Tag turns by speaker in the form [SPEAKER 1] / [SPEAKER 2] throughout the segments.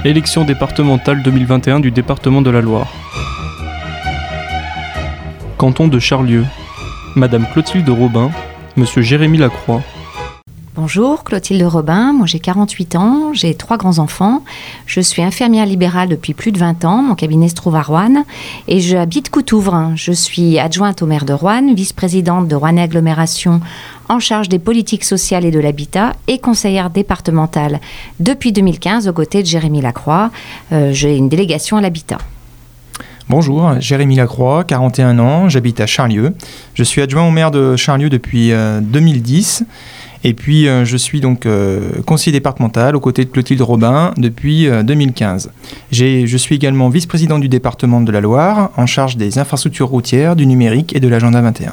[SPEAKER 1] Élection départementale 2021 du département de la Loire. Canton de Charlieu. Madame Clotilde Robin, Monsieur Jérémy Lacroix.
[SPEAKER 2] Bonjour, Clotilde Robin, moi j'ai 48 ans, j'ai 3 grands-enfants, je suis infirmière libérale depuis plus de 20 ans, mon cabinet se trouve à Roanne et j'habite Coutouvre. Je suis adjointe au maire de Roanne, vice-présidente de Roanne Agglomération en charge des politiques sociales et de l'habitat et conseillère départementale depuis 2015 aux côtés de Jérémy Lacroix. J'ai une délégation à l'habitat.
[SPEAKER 3] Bonjour, Jérémy Lacroix, 41 ans, j'habite à Charlieu. Je suis adjoint au maire de Charlieu depuis 2010. Et puis, je suis donc conseiller départemental aux côtés de Clotilde Robin depuis 2015. Je suis également vice-président du département de la Loire, en charge des infrastructures routières, du numérique et de l'agenda 21.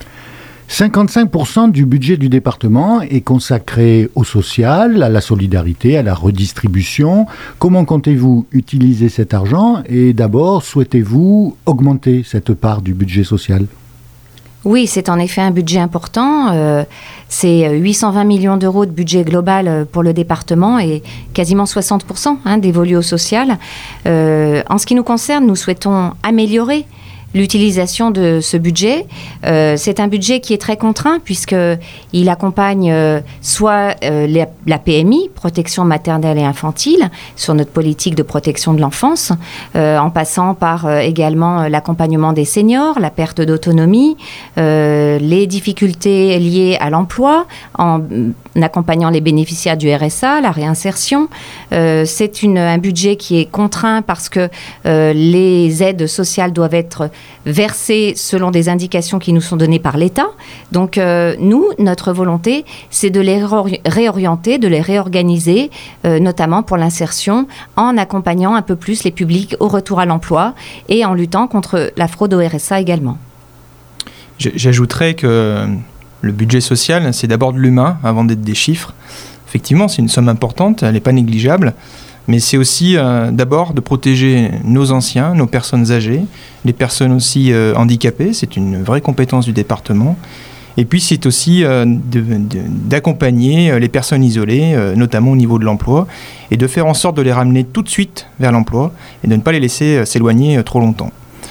[SPEAKER 4] 55% du budget du département est consacré au social, à la solidarité, à la redistribution. Comment comptez-vous utiliser cet argent et d'abord, souhaitez-vous augmenter cette part du budget social ?
[SPEAKER 2] Oui, c'est en effet un budget important. C'est 820 millions d'euros de budget global pour le département et quasiment 60% dévolus au social. En ce qui nous concerne, nous souhaitons améliorer l'utilisation de ce budget. C'est un budget qui est très contraint puisqu'il accompagne soit la PMI, protection maternelle et infantile, sur notre politique de protection de l'enfance, en passant par également l'accompagnement des seniors, la perte d'autonomie, les difficultés liées à l'emploi, en accompagnant les bénéficiaires du RSA, la réinsertion. C'est un budget qui est contraint parce que les aides sociales doivent être versées selon des indications qui nous sont données par l'État. Donc notre volonté, c'est de les réorienter, de les réorganiser, notamment pour l'insertion, en accompagnant un peu plus les publics au retour à l'emploi et en luttant contre la fraude au RSA également.
[SPEAKER 3] J'ajouterais que le budget social, c'est d'abord de l'humain avant d'être des chiffres. Effectivement, c'est une somme importante, elle n'est pas négligeable. Mais c'est aussi d'abord de protéger nos anciens, nos personnes âgées, les personnes aussi handicapées. C'est une vraie compétence du département. Et puis c'est aussi d'accompagner les personnes isolées, notamment au niveau de l'emploi, et de faire en sorte de les ramener tout de suite vers l'emploi et de ne pas les laisser s'éloigner trop longtemps.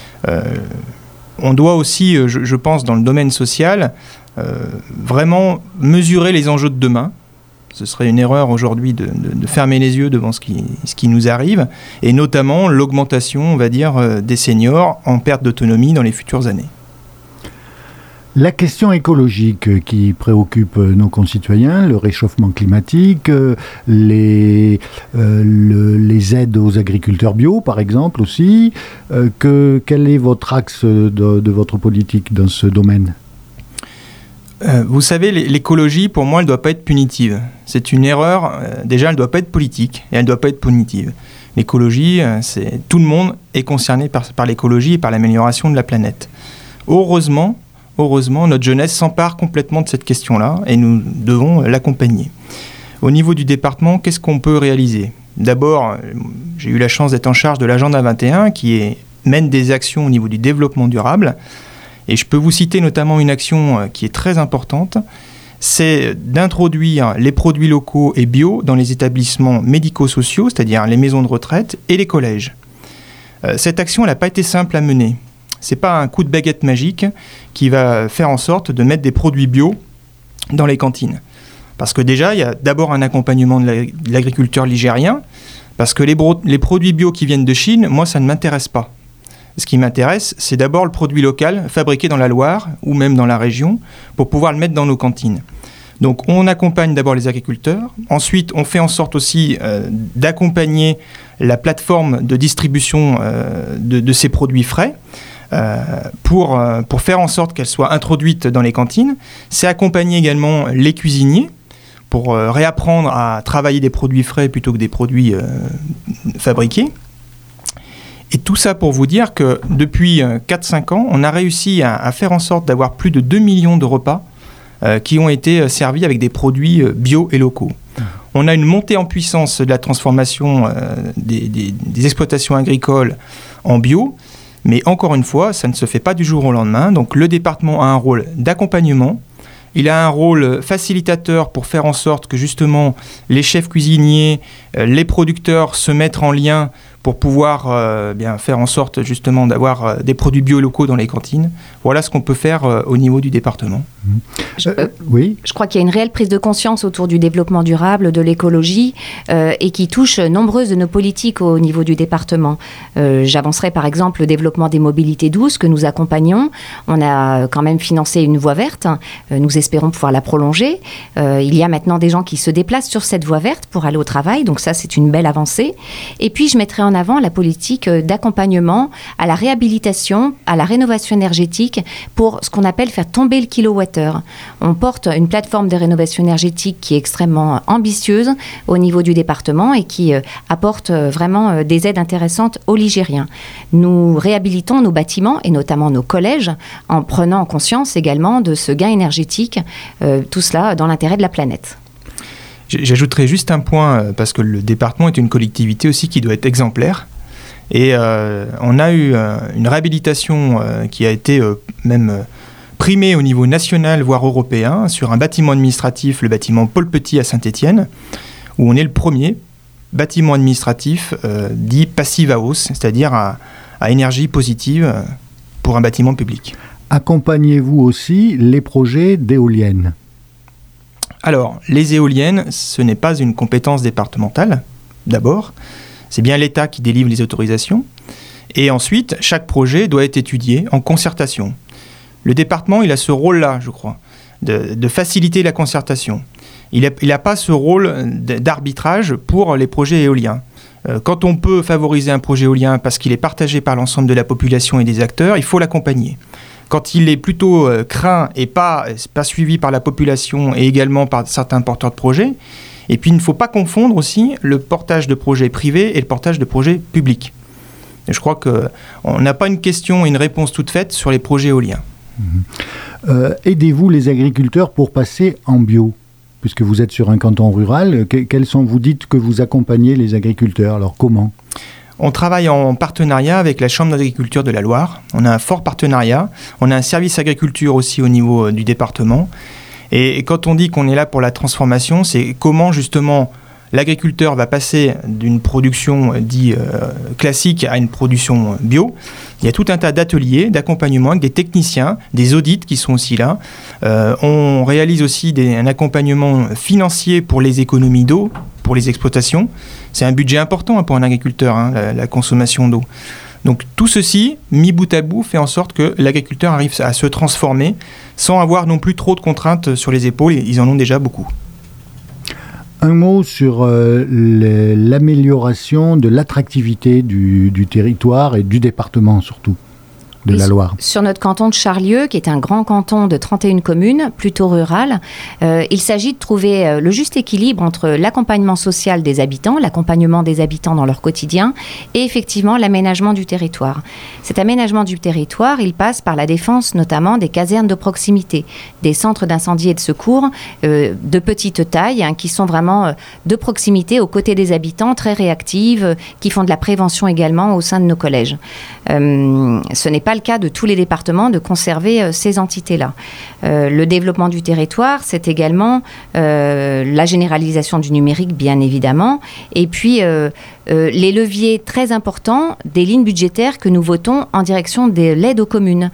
[SPEAKER 3] On doit aussi, je pense, dans le domaine social, vraiment mesurer les enjeux de demain. Ce serait une erreur aujourd'hui de fermer les yeux devant ce qui nous arrive, et notamment l'augmentation, on va dire, des seniors en perte d'autonomie dans les futures années.
[SPEAKER 4] La question écologique qui préoccupe nos concitoyens, le réchauffement climatique, les aides aux agriculteurs bio, par exemple, aussi. Quel est votre axe de votre politique dans ce domaine ?
[SPEAKER 3] Vous savez, l'écologie, pour moi, elle ne doit pas être punitive. C'est une erreur. Déjà, elle ne doit pas être politique et elle ne doit pas être punitive. L'écologie, tout le monde est concerné par l'écologie et par l'amélioration de la planète. Heureusement, notre jeunesse s'empare complètement de cette question-là et nous devons l'accompagner. Au niveau du département, qu'est-ce qu'on peut réaliser ? D'abord, j'ai eu la chance d'être en charge de l'agenda 21 qui mène des actions au niveau du développement durable. Et je peux vous citer notamment une action qui est très importante, c'est d'introduire les produits locaux et bio dans les établissements médico-sociaux, c'est-à-dire les maisons de retraite et les collèges. Cette action, elle n'a pas été simple à mener. Ce n'est pas un coup de baguette magique qui va faire en sorte de mettre des produits bio dans les cantines. Parce que déjà, il y a d'abord un accompagnement de l'agriculteur ligérien, parce que les produits bio qui viennent de Chine, moi, ça ne m'intéresse pas. Ce qui m'intéresse, c'est d'abord le produit local, fabriqué dans la Loire ou même dans la région, pour pouvoir le mettre dans nos cantines. Donc on accompagne d'abord les agriculteurs, ensuite on fait en sorte aussi d'accompagner la plateforme de distribution de ces produits frais, pour faire en sorte qu'elles soient introduites dans les cantines. C'est accompagner également les cuisiniers, pour réapprendre à travailler des produits frais plutôt que des produits fabriqués. Et tout ça pour vous dire que depuis 4-5 ans, on a réussi à faire en sorte d'avoir plus de 2 millions de repas qui ont été servis avec des produits bio et locaux. On a une montée en puissance de la transformation des exploitations agricoles en bio, mais encore une fois, ça ne se fait pas du jour au lendemain. Donc le département a un rôle d'accompagnement il a un rôle facilitateur pour faire en sorte que justement les chefs cuisiniers, les producteurs se mettent en lien pour pouvoir faire en sorte justement d'avoir des produits bio locaux dans les cantines. Voilà ce qu'on peut faire au niveau du département.
[SPEAKER 4] Oui.
[SPEAKER 2] Je crois qu'il y a une réelle prise de conscience autour du développement durable, de l'écologie, et qui touche nombreuses de nos politiques au niveau du département. J'avancerai par exemple le développement des mobilités douces que nous accompagnons. On a quand même financé une voie verte. Nous espérons pouvoir la prolonger. Il y a maintenant des gens qui se déplacent sur cette voie verte pour aller au travail, donc ça c'est une belle avancée. Et puis je mettrai en avant la politique d'accompagnement à la réhabilitation, à la rénovation énergétique pour ce qu'on appelle faire tomber le kilowattheure. On porte une plateforme de rénovation énergétique qui est extrêmement ambitieuse au niveau du département et qui apporte vraiment des aides intéressantes aux Ligériens. Nous réhabilitons nos bâtiments et notamment nos collèges en prenant conscience également de ce gain énergétique, tout cela dans l'intérêt de la planète.
[SPEAKER 3] J'ajouterai juste un point, parce que le département est une collectivité aussi qui doit être exemplaire. Et on a eu une réhabilitation qui a été même primée au niveau national, voire européen, sur un bâtiment administratif, le bâtiment Paul Petit à Saint-Étienne, où on est le premier bâtiment administratif dit Passive House, c'est-à-dire à énergie positive pour un bâtiment public.
[SPEAKER 4] Accompagnez-vous aussi les projets d'éoliennes ?
[SPEAKER 3] Alors, les éoliennes, ce n'est pas une compétence départementale, d'abord. C'est bien l'État qui délivre les autorisations. Et ensuite, chaque projet doit être étudié en concertation. Le département, il a ce rôle-là, je crois, de faciliter la concertation. Il n'a pas ce rôle d'arbitrage pour les projets éoliens. Quand on peut favoriser un projet éolien parce qu'il est partagé par l'ensemble de la population et des acteurs, il faut l'accompagner. Quand il est plutôt craint et pas suivi par la population et également par certains porteurs de projets, et puis il ne faut pas confondre aussi le portage de projets privés et le portage de projets publics. Et je crois qu'on n'a pas une question et une réponse toute faite sur les projets éoliens.
[SPEAKER 4] Aidez-vous les agriculteurs pour passer en bio ? Puisque vous êtes sur un canton rural, vous dites que vous accompagnez les agriculteurs, alors comment ?
[SPEAKER 3] On travaille en partenariat avec la Chambre d'agriculture de la Loire. On a un fort partenariat. On a un service agriculture aussi au niveau du département. Et quand on dit qu'on est là pour la transformation, c'est comment justement l'agriculteur va passer d'une production dite classique à une production bio. Il y a tout un tas d'ateliers, d'accompagnement avec des techniciens, des audits qui sont aussi là. On réalise aussi un accompagnement financier pour les économies d'eau, pour les exploitations. C'est un budget important pour un agriculteur, la consommation d'eau. Donc tout ceci, mis bout à bout, fait en sorte que l'agriculteur arrive à se transformer sans avoir non plus trop de contraintes sur les épaules. Ils en ont déjà beaucoup.
[SPEAKER 4] Un mot sur l'amélioration de l'attractivité du territoire et du département surtout. de la Loire.
[SPEAKER 2] Sur notre canton de Charlieu, qui est un grand canton de 31 communes, plutôt rural, il s'agit de trouver le juste équilibre entre l'accompagnement social des habitants, l'accompagnement des habitants dans leur quotidien, et effectivement l'aménagement du territoire. Cet aménagement du territoire, il passe par la défense notamment des casernes de proximité, des centres d'incendie et de secours de petite taille, qui sont vraiment de proximité aux côtés des habitants, très réactives, qui font de la prévention également au sein de nos collèges. Ce n'est pas le cas de tous les départements de conserver ces entités-là. Le développement du territoire, c'est également la généralisation du numérique, bien évidemment, et puis les leviers très importants des lignes budgétaires que nous votons en direction de l'aide aux communes.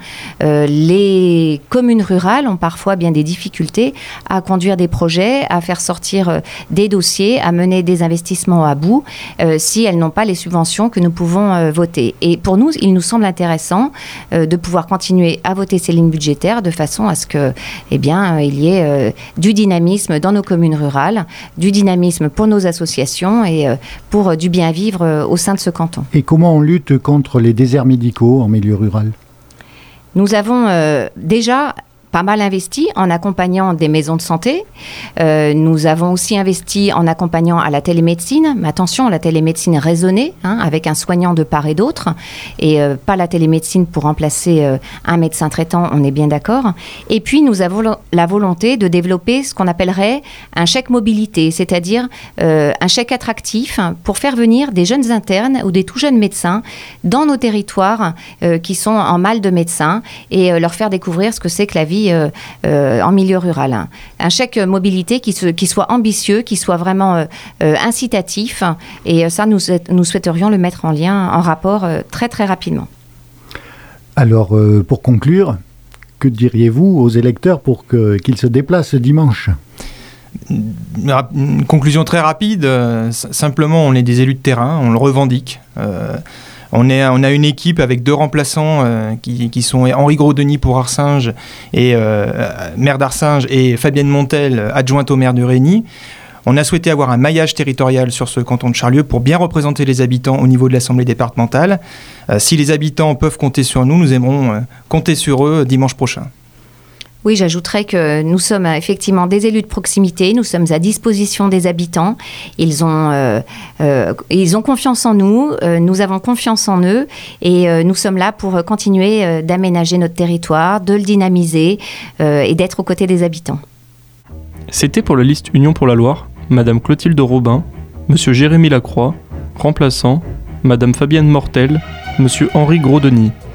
[SPEAKER 2] Les communes rurales ont parfois bien des difficultés à conduire des projets, à faire sortir des dossiers, à mener des investissements à bout, si elles n'ont pas les subventions que nous pouvons voter. Et pour nous, il nous semble intéressant de pouvoir continuer à voter ces lignes budgétaires de façon à ce que, il y ait du dynamisme dans nos communes rurales, du dynamisme pour nos associations et pour du bien vivre au sein de ce canton. Et
[SPEAKER 4] comment on lutte contre les déserts médicaux en milieu rural ?
[SPEAKER 2] Nous avons déjà pas mal investi en accompagnant des maisons de santé. Nous avons aussi investi en accompagnant à la télémédecine. Mais attention, la télémédecine raisonnée, avec un soignant de part et d'autre, et pas la télémédecine pour remplacer un médecin traitant, on est bien d'accord. Et puis, nous avons la volonté de développer ce qu'on appellerait un chèque mobilité, c'est-à-dire un chèque attractif pour faire venir des jeunes internes ou des tout jeunes médecins dans nos territoires qui sont en mal de médecins et leur faire découvrir ce que c'est que la vie vie en milieu rural. Un chèque mobilité qui soit ambitieux, qui soit vraiment incitatif. Et ça, nous souhaiterions le mettre en rapport très très rapidement.
[SPEAKER 4] Alors, pour conclure, que diriez-vous aux électeurs pour qu'ils se déplacent dimanche ?
[SPEAKER 3] Une conclusion très rapide, simplement on est des élus de terrain, on le revendique. On a une équipe avec 2 remplaçants qui sont Henri Gros-Denis pour Arsinge, et maire d'Arsinge, et Fabienne Montel, adjointe au maire de Régny. On a souhaité avoir un maillage territorial sur ce canton de Charlieu pour bien représenter les habitants au niveau de l'Assemblée départementale. Si les habitants peuvent compter sur nous, nous aimerons compter sur eux dimanche prochain.
[SPEAKER 2] Oui, j'ajouterais que nous sommes effectivement des élus de proximité, nous sommes à disposition des habitants, ils ont confiance en nous, nous avons confiance en eux et nous sommes là pour continuer d'aménager notre territoire, de le dynamiser et d'être aux côtés des habitants.
[SPEAKER 1] C'était pour la liste Union pour la Loire, Madame Clotilde Robin, Monsieur Jérémy Lacroix, remplaçant, Madame Fabienne Mortel, Monsieur Henri Gros-Denis.